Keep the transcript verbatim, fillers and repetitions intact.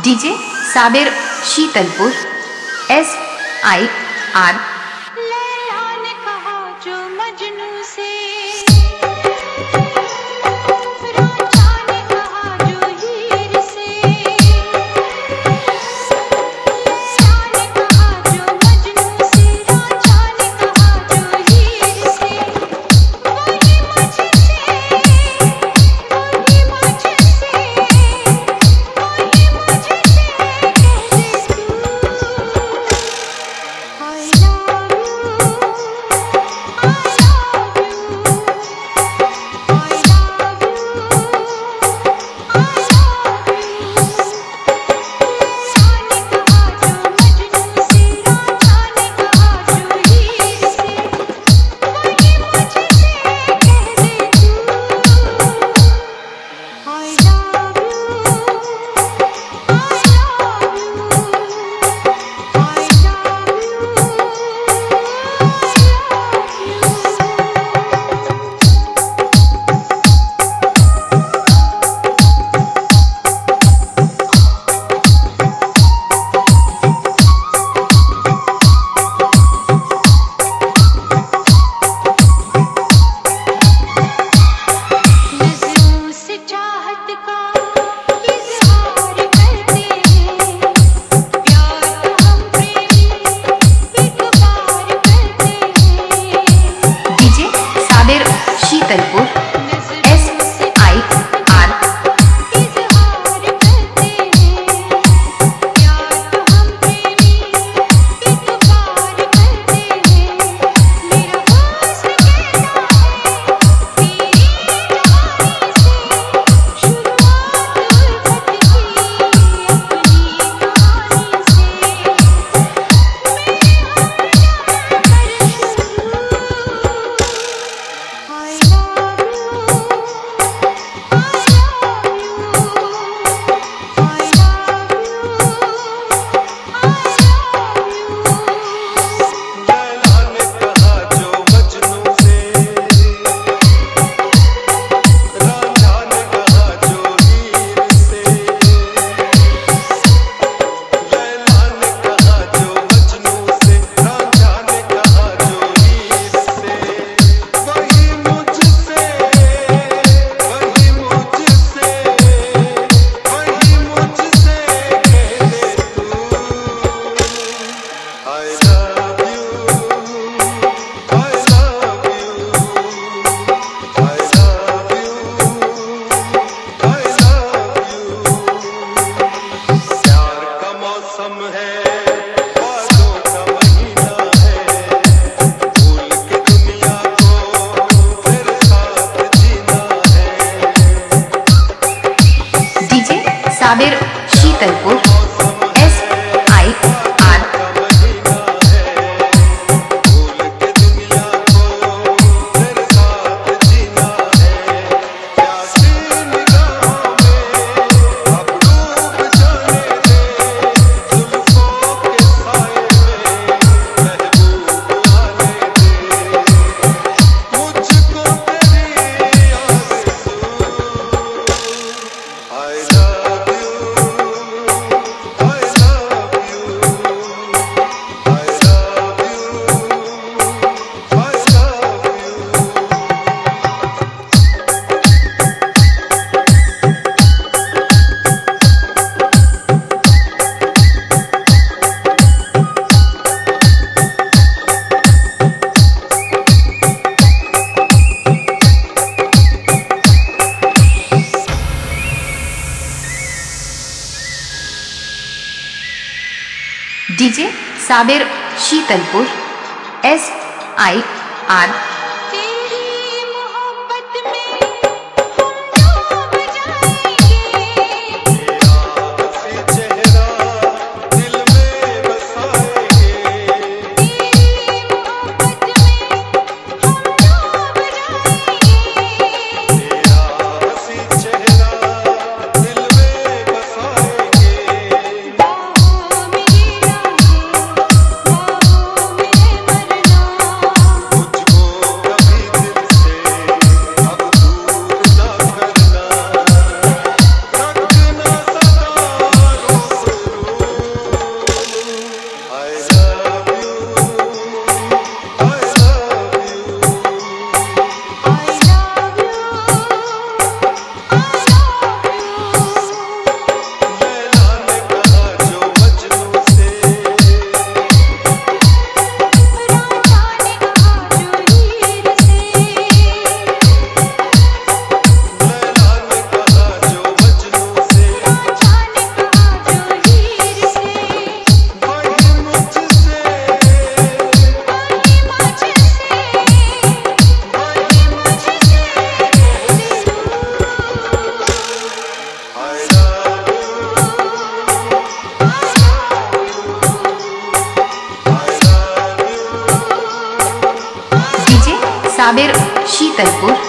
DJ Sabir Sheetalpur S I R. Laila ने कहा जो मजनू से, रांझा ने कहा जो हीर से। लैला ने कहा जो मजनू से, रांझा ने कहा जो हीर से। वही मुझसे, वही मुझसे, वही मुझसे कह दे तू I love you, I love you, I love you, I love you। लैला ने कहा जो मजनू से, रांझा ने कहा जो हीर से। वही मुझसे कह दे तू I love you, I नज़रों से चाहत का इज़हार करते हैं, प्यार को हम प्रेमी एक बार करते हैं। डीजे साबिर शीतलपुर एस नज़रों से आई आर। इज़हार करते हैं, प्यार को हम प्रेमी एक बार करते हैं। मेरा हुस्न कहता है तेरी जवानी से, शुरुआत उल्फत की अपनी कहानी से। मेरे हम जहाँ पर शुरू I love you, I love you, I love you, I love you। लैला ने कहा जो मजनू से, रांझा ने कहा जो हीर से। लैला ने कहा जो मजनू से, रांझा ने कहा जो हीर से। वही मुझसे, वही मुझसे, वही मुझसे कह दे तू I love you, I love you, I love you, I love you। प्यार का मौसम है, बादों का महीना है, भूल के दुनिया को तेरे साथ जीना है। DJ Sabir Sheetalpur S I R. महीना है, भूल के दुनिया को तेरे साथ जीना है। प्यासी निगाहों में अब डूब जाने दे, जुल्फों के साए में महबूब आने दे। मुझको तेरी आरज़ू I love you, I love you, I love DJ Sabir Sheetalpur S I R. तेरी मोहब्बत में हम डूब जाएंगे, हसी चेहरा दिल में बसाएंगे। तेरी मोहब्बत में हम डूब जाएंगे। हसी चेहरा दिल में बसाएंगे। बाहों में ये राहें, बाहों में मरना। मुझको साबिर शीतलपुर